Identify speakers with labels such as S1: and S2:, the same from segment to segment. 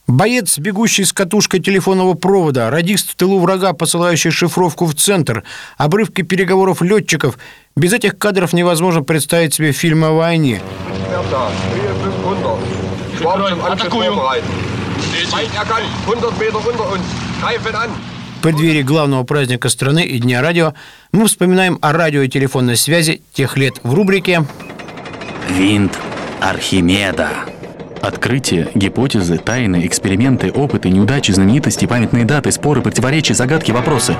S1: Боец, бегущий с катушкой телефонного провода, радист в тылу врага, посылающий шифровку в центр, обрывки переговоров летчиков. Без этих кадров невозможно представить себе фильм о войне. В преддверии главного праздника страны и Дня радио мы вспоминаем о радио и телефонной связи тех лет в рубрике
S2: «Винт Архимеда». Открытия, гипотезы, тайны, эксперименты, опыты, неудачи, знаменитости, памятные даты, споры, противоречия, загадки, вопросы.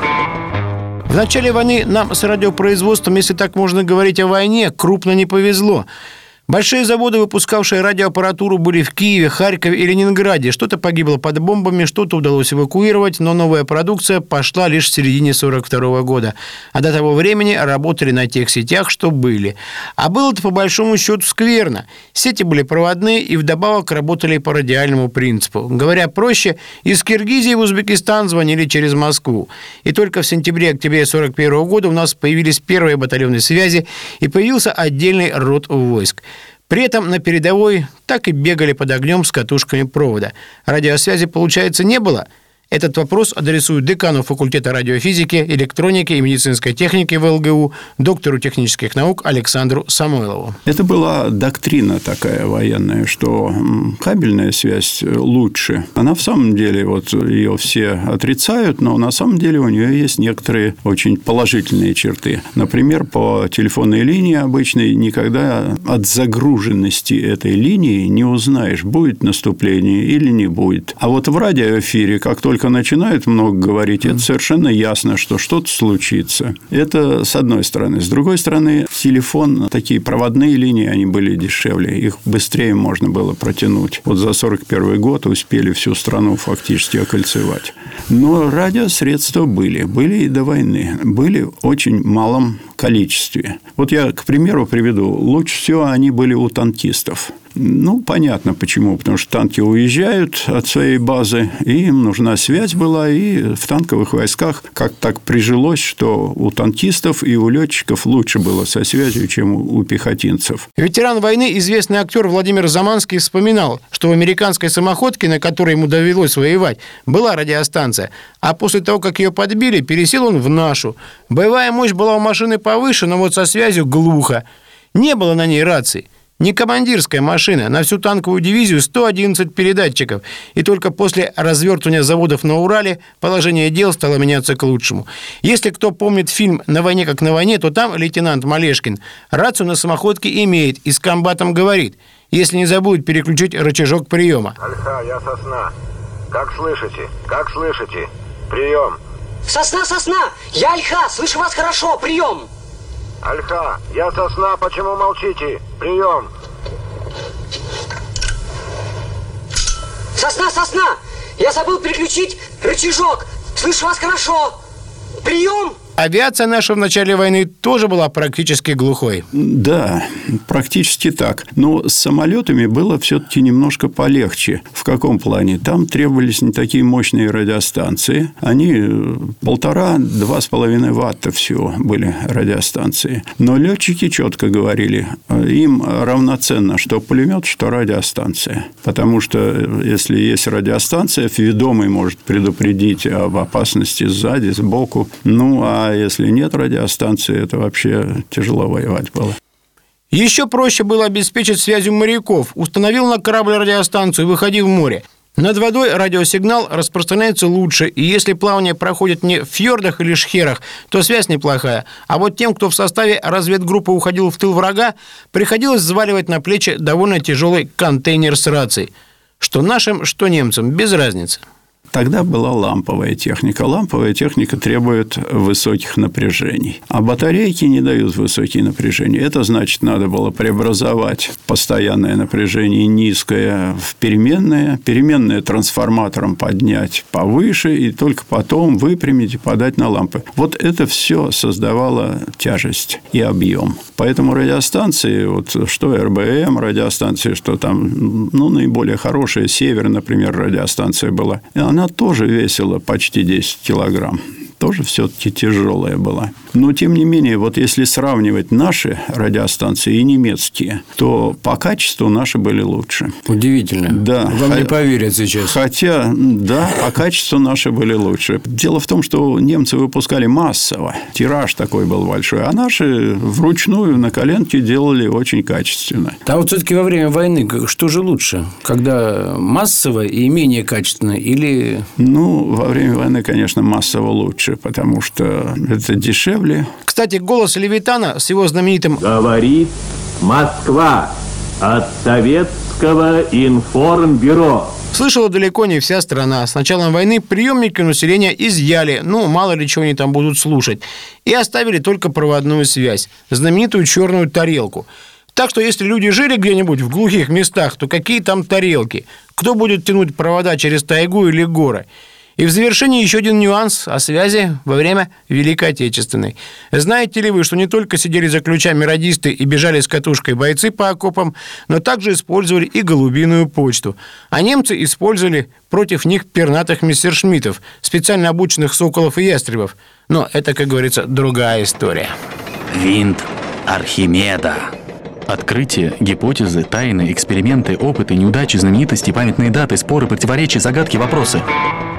S1: В начале войны нам с радиопроизводством, если так можно говорить о войне, крупно не повезло. Большие заводы, выпускавшие радиоаппаратуру, были в Киеве, Харькове и Ленинграде. Что-то погибло под бомбами, что-то удалось эвакуировать, но новая продукция пошла лишь в середине 1942 года. А до того времени работали на тех сетях, что были. А было-то по большому счету скверно. Сети были проводные и вдобавок работали по радиальному принципу. Говоря проще, из Киргизии в Узбекистан звонили через Москву. И только в сентябре-октябре 1941 года у нас появились первые батальоны связи и появился отдельный род войск. При этом на передовой так и бегали под огнем с катушками провода. Радиосвязи, получается, не было? Этот вопрос адресуют декану факультета радиофизики, электроники и медицинской техники в ЛГУ, доктору технических наук Александру Самойлову.
S3: Это была доктрина такая военная, что кабельная связь лучше. Она в самом деле, вот ее все отрицают, но на самом деле у нее есть некоторые очень положительные черты. Например, по телефонной линии обычной никогда от загруженности этой линии не узнаешь, будет наступление или не будет. А вот в радиоэфире, как только начинают много говорить, это совершенно ясно, что что-то случится. Это с одной стороны. С другой стороны, телефон, такие проводные линии, они были дешевле. Их быстрее можно было протянуть. Вот за 1941 год успели всю страну фактически окольцевать. Но радиосредства были и до войны. Были в очень малом количестве. Вот я, к примеру, приведу. Лучше всего они были у танкистов. Ну, понятно почему. Потому что танки уезжают от своей базы, и им нужна связь была, и в танковых войсках как так прижилось, что у танкистов и у летчиков лучше было со связью, чем у пехотинцев.
S1: Ветеран войны, известный актер Владимир Заманский вспоминал, что в американской самоходке, на которой ему довелось воевать, была радиостанция, а после того, как ее подбили, пересел он в нашу. Боевая мощь была у машины повыше, но вот со связью глухо. Не было на ней рации. Не командирская машина, на всю танковую дивизию 111 передатчиков. И только после развертывания заводов на Урале положение дел стало меняться к лучшему. Если кто помнит фильм «На войне как на войне», то там лейтенант Малешкин рацию на самоходке имеет и с комбатом говорит, если не забудет переключить рычажок приема.
S4: Альха, я Сосна. Как слышите? Как слышите? Прием.
S5: Сосна, Сосна! Я Альха, слышу вас хорошо, прием!
S4: Альха, я Сосна, почему молчите? Прием.
S5: Сосна, Сосна! Я забыл переключить рычажок. Слышу вас хорошо. Прием!
S1: Авиация наша в начале войны тоже была практически глухой.
S3: Да, практически так. Но с самолетами было все-таки немножко полегче. В каком плане? Там требовались не такие мощные радиостанции. Они 1,5–2,5 ватта всего были радиостанции. Но летчики четко говорили, им равноценно, что пулемет, что радиостанция. Потому что если есть радиостанция, ведомый может предупредить об опасности сзади, сбоку. Ну, а если нет радиостанции, это вообще тяжело воевать было.
S1: Еще проще было обеспечить связью моряков. Установил на корабль радиостанцию, выходи в море. Над водой радиосигнал распространяется лучше, и если плавание проходит не в фьордах или шхерах, то связь неплохая. А вот тем, кто в составе разведгруппы уходил в тыл врага, приходилось взваливать на плечи довольно тяжелый контейнер с рацией. Что нашим, что немцам, без разницы.
S3: Тогда была ламповая техника. Ламповая техника требует высоких напряжений. А батарейки не дают высокие напряжения. Это значит, надо было преобразовать постоянное напряжение низкое в переменное. Переменное трансформатором поднять повыше и только потом выпрямить и подать на лампы. Вот это все создавало тяжесть и объем. Поэтому радиостанции, вот что РБМ, радиостанции, что там, наиболее хорошая, Север, например, радиостанция была, она тоже весила почти 10 килограмм. тоже все-таки тяжелая была. Но, тем не менее, вот если сравнивать наши радиостанции и немецкие, то по качеству наши были лучше.
S6: Удивительно.
S3: Да.
S6: Вам не поверят сейчас.
S3: Хотя, да, по качеству наши были лучше. Дело в том, что немцы выпускали массово. Тираж такой был большой. А наши вручную на коленке делали очень качественно.
S6: А вот все-таки во время войны что же лучше? Когда массово и менее качественно? Или...
S3: Ну, во время войны, конечно, массово лучше, потому что это дешевле.
S1: Кстати, голос Левитана с его знаменитым
S7: Говорит Москва от Советского информбюро.
S1: слышала далеко не вся страна. С началом войны приемники у населения изъяли, мало ли чего они там будут слушать, и оставили только проводную связь, знаменитую черную тарелку. Так что если люди жили где-нибудь в глухих местах, то какие там тарелки? Кто будет тянуть провода через тайгу или горы? И в завершении еще один нюанс о связи во время Великой Отечественной. Знаете ли вы, что не только сидели за ключами радисты и бежали с катушкой бойцы по окопам, но также использовали и голубиную почту. А немцы использовали против них пернатых мессершмиттов, специально обученных соколов и ястребов. Но это, как говорится, другая история.
S2: Винт Архимеда. Открытия, гипотезы, тайны, эксперименты, опыты, неудачи, знаменитости, памятные даты, споры, противоречия, загадки, вопросы.